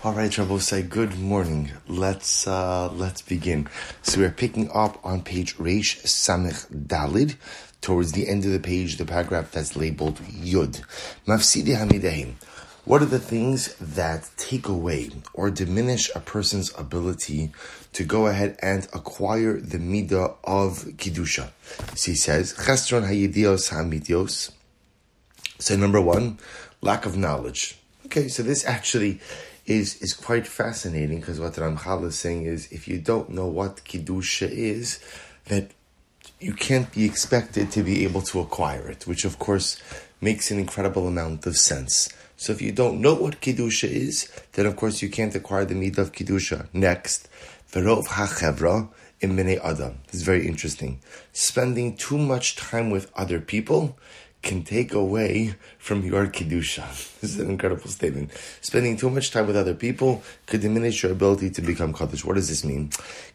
All right, Rabosai, good morning. Let's begin. So we're picking up on page Reish Samech Dalid, towards the end of the page, the paragraph that's labeled Yud. Mafsidi Hamidahim. What are the things that take away or diminish a person's ability to go ahead and acquire the midah of Kiddusha? So he says, Chestron Hayidios Hamidios. So number one, lack of knowledge. Okay, so this actually is quite fascinating, because what Ramchal is saying is, if you don't know what Kiddusha is, that you can't be expected to be able to acquire it, which of course makes an incredible amount of sense. So if you don't know what Kiddusha is, then of course you can't acquire the midah of Kiddusha. Next, Verov HaChevra in Bnei Adam. This is very interesting. Spending too much time with other people can take away from your Kiddusha. This is an incredible statement. Spending too much time with other people could diminish your ability to become Kaddish. What does this mean?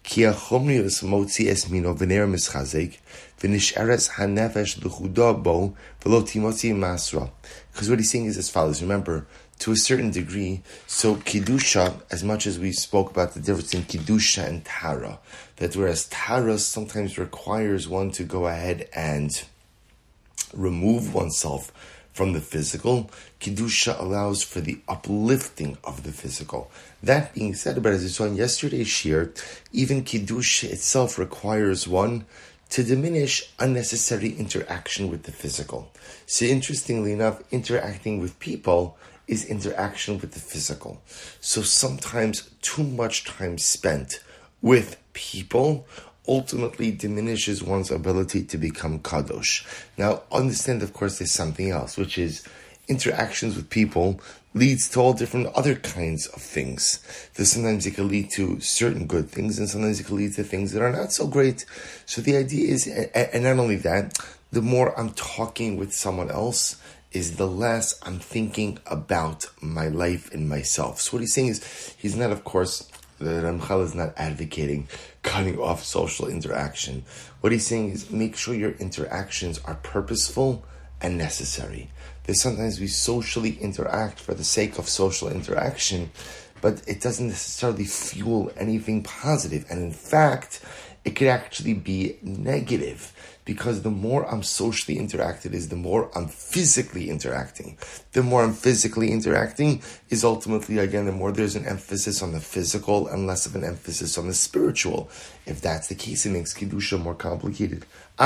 Because what he's saying is as follows. Remember, to a certain degree, so Kiddusha, as much as we spoke about the difference in Kiddusha and Tara, that whereas Tara sometimes requires one to go ahead and remove oneself from the physical, Kiddusha allows for the uplifting of the physical. That being said, but as we saw in yesterday's shir, even Kiddusha itself requires one to diminish unnecessary interaction with the physical. So interestingly enough, interacting with people is interaction with the physical. So sometimes too much time spent with people ultimately diminishes one's ability to become kadosh. Now, understand, of course, there's something else, which is interactions with people leads to all different other kinds of things. So sometimes it can lead to certain good things, and sometimes it can lead to things that are not so great. So the idea is, and not only that, the more I'm talking with someone else, is the less I'm thinking about my life and myself. So what he's saying is, he's not, of course, the Ramchal is not advocating cutting off social interaction. What he's saying is, make sure your interactions are purposeful and necessary. There's sometimes we socially interact for the sake of social interaction, but it doesn't necessarily fuel anything positive. And in fact, it could actually be negative, because the more I'm socially interacted is the more I'm physically interacting. The more I'm physically interacting is ultimately, again, the more there's an emphasis on the physical and less of an emphasis on the spiritual. If that's the case, it makes Kiddusha more complicated.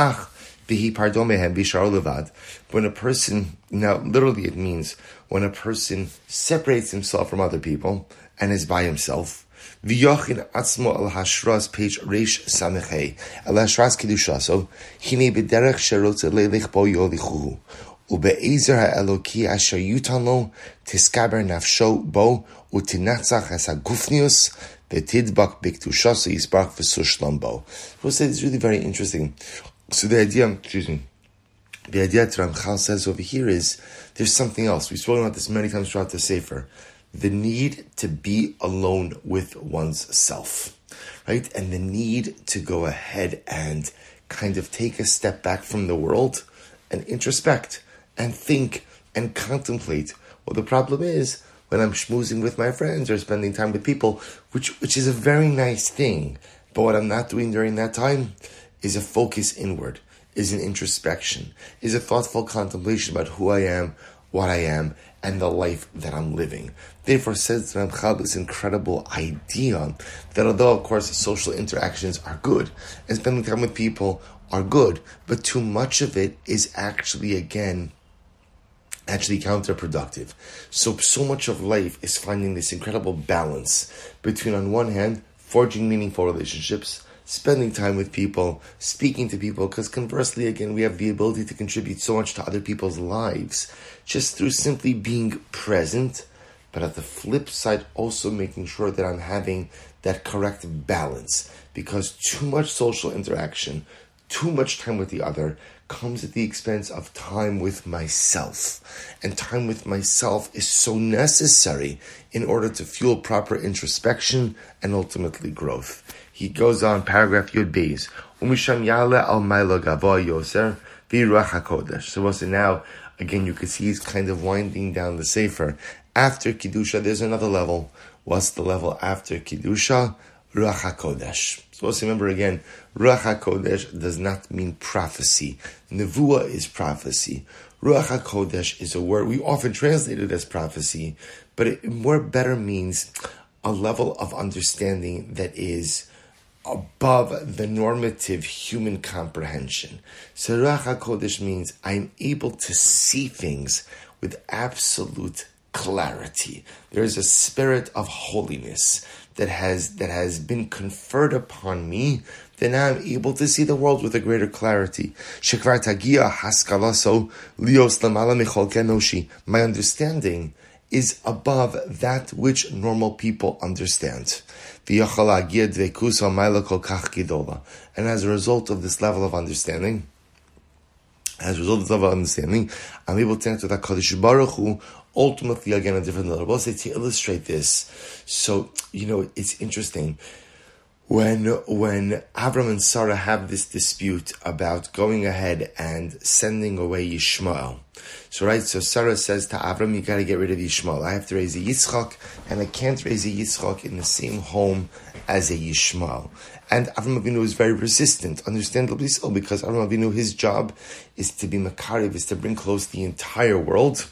When a person, now literally it means when a person separates himself from other people and is by himself, V'yochin atzmo al hashras page reish samechei al hashras kedushaso hine b'derech sherotze leilech bo yolichuhu ube'ezer ha'eloki asher yutan lo tiskaber nafsho bo utinatzach es hagufnius v'tidbak b'kedushaso yisbarach v'sushlam bo. We'll say it's really very interesting. So the idea that Ramchal says over here is, there's something else. We've spoken about this many times throughout the Sefer. The need to be alone with one's self, right? And the need to go ahead and kind of take a step back from the world and introspect and think and contemplate. Well, the problem is when I'm schmoozing with my friends or spending time with people, which is a very nice thing, but what I'm not doing during that time is a focus inward, is an introspection, is a thoughtful contemplation about who I am, what I am, and the life that I'm living. Therefore, says Ramchal this incredible idea that although, of course, social interactions are good, and spending time with people are good, but too much of it is actually counterproductive. So much of life is finding this incredible balance between, on one hand, forging meaningful relationships, spending time with people, speaking to people, because conversely, again, we have the ability to contribute so much to other people's lives just through simply being present, but at the flip side, also making sure that I'm having that correct balance, because too much social interaction, too much time with the other comes at the expense of time with myself. And time with myself is so necessary in order to fuel proper introspection and ultimately growth. He goes on, paragraph Yud Beis. So also now, again, you can see he's kind of winding down the Sefer. After Kiddusha, there's another level What's the level after Kiddusha? Ruach HaKodesh. So let's remember again, Ruach HaKodesh does not mean prophecy. Nevuah is prophecy. Ruach HaKodesh is a word, we often translate it as prophecy, but it more better means a level of understanding that is above the normative human comprehension. So Ruach HaKodesh means I'm able to see things with absolute clarity. There is a spirit of holiness that has been conferred upon me, that now I'm able to see the world with a greater clarity. Shekvar tagia haskalaso lios lamala michol kenoshi. My understanding is above that which normal people understand. And as a result of this level of understanding, I'm able to enter that Kadosh Baruch Hu, ultimately again a different level. I'll say to illustrate this. So, it's interesting. When Avram and Sarah have this dispute about going ahead and sending away Yishmael. So Sarah says to Avram, you got to get rid of Yishmael. I have to raise a Yitzchak, and I can't raise a Yitzchak in the same home as a Yishmael. And Avram Avinu is very resistant, understandably so, because Avram Avinu, his job is to be Makariv, is to bring close the entire world.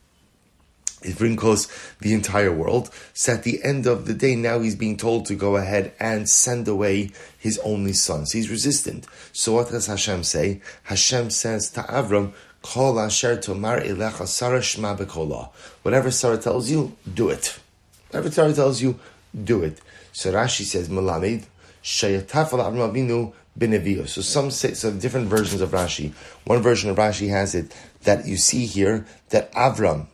So at the end of the day, now he's being told to go ahead and send away his only son. So he's resistant. So what does Hashem say? Hashem says to Avram, Kol asher tomar elecha Sarah shma bekolah. Whatever Sarah tells you, do it. Whatever Sarah tells you, do it. So Rashi says, Melamed, sheyataf al Avram Avinu b'nevios. So some say, different versions of Rashi. One version of Rashi has it that you see here that Avram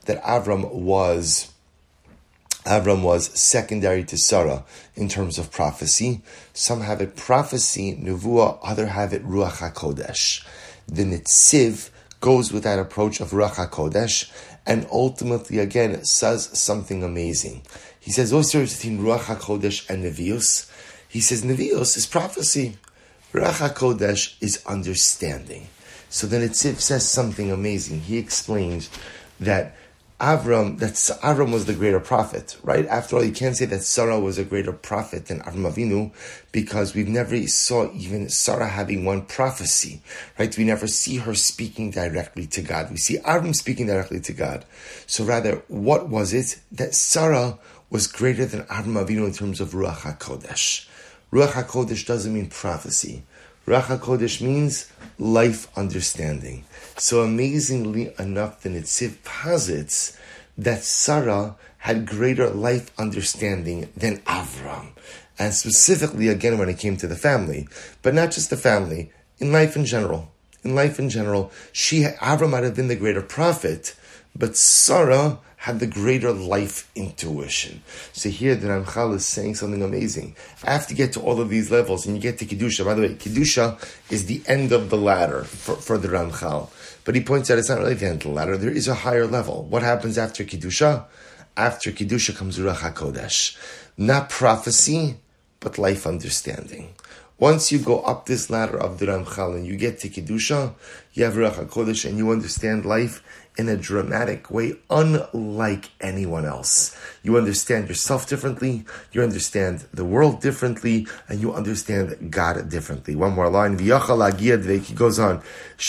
was secondary to Sarah in terms of prophecy. Some have it prophecy, nevuah, other have it Ruach HaKodesh. The Netziv goes with that approach of Ruach HaKodesh, and ultimately again says something amazing. He says, what's the difference between Ruach HaKodesh and Nevios? He says Nevios is prophecy. Ruach HaKodesh is understanding. So then Netziv says something amazing. He explains that Avram was the greater prophet, right? After all, you can't say that Sarah was a greater prophet than Avram Avinu, because we've never saw even Sarah having one prophecy, right? We never see her speaking directly to God. We see Avram speaking directly to God. So rather, what was it? That Sarah was greater than Avram Avinu in terms of Ruach HaKodesh. Ruach HaKodesh doesn't mean prophecy. Ruach HaKodesh means life understanding. So amazingly enough, the Netziv posits that Sarah had greater life understanding than Avram. And specifically, again, when it came to the family. But not just the family, in life in general. Avram might have been the greater prophet, but Sarah had the greater life intuition. So here the Ramchal is saying something amazing. After you get to all of these levels, and you get to Kiddusha, by the way, Kiddusha is the end of the ladder for the Ramchal. But he points out it's not really the end of the ladder. There is a higher level. What happens after Kiddusha? After Kiddusha comes Ruach HaKodesh. Not prophecy, but life understanding. Once you go up this ladder of the Ramchal and you get to Kiddusha, you have Ruach HaKodesh and you understand life in a dramatic way, unlike anyone else. You understand yourself differently, you understand the world differently, and you understand God differently. One more line. He goes on.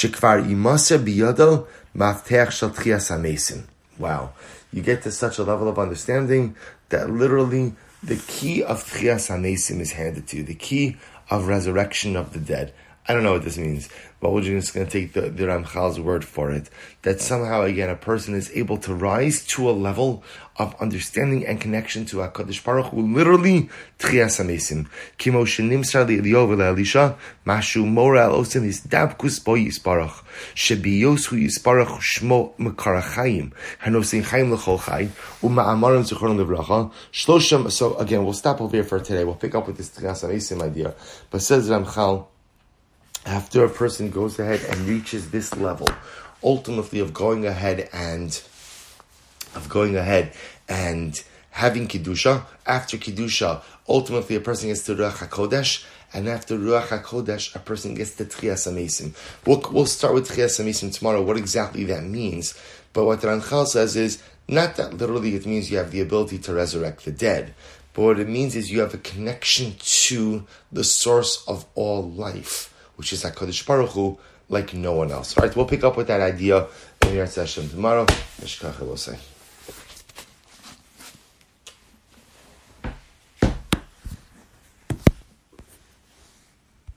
Wow. You get to such a level of understanding that literally the key of Tchias HaMesim is handed to you. The key of resurrection of the dead. I don't know what this means, but we're just going to take the Ramchal's word for it. That somehow, again, a person is able to rise to a level of understanding and connection to HaKadosh Baruch Hu, literally, Tchias HaMesim. Kimo shenimsar li'Eliyahu v'le'Elisha, mashu mora al osim hisdabkus bo yisparach, shebiyos hu yisparach shmo mekarachayim, hanosin chayim l'chol chay, u'ma'amarim zichron livracha, shlosham. So again, we'll stop over here for today. We'll pick up with this Tchias HaMesim idea. But says Ramchal, after a person goes ahead and reaches this level, ultimately of going ahead and having Kiddusha, after Kiddusha, ultimately a person gets to Ruach HaKodesh, and after Ruach HaKodesh, a person gets the Tchias HaMesim. We'll start with Tchias HaMesim tomorrow, what exactly that means. But what the Ramchal says is, not that literally it means you have the ability to resurrect the dead, but what it means is you have a connection to the source of all life, which is HaKadosh Baruch Hu, like no one else. All right, we'll pick up with that idea in your session tomorrow. Mishkacha, we'll say.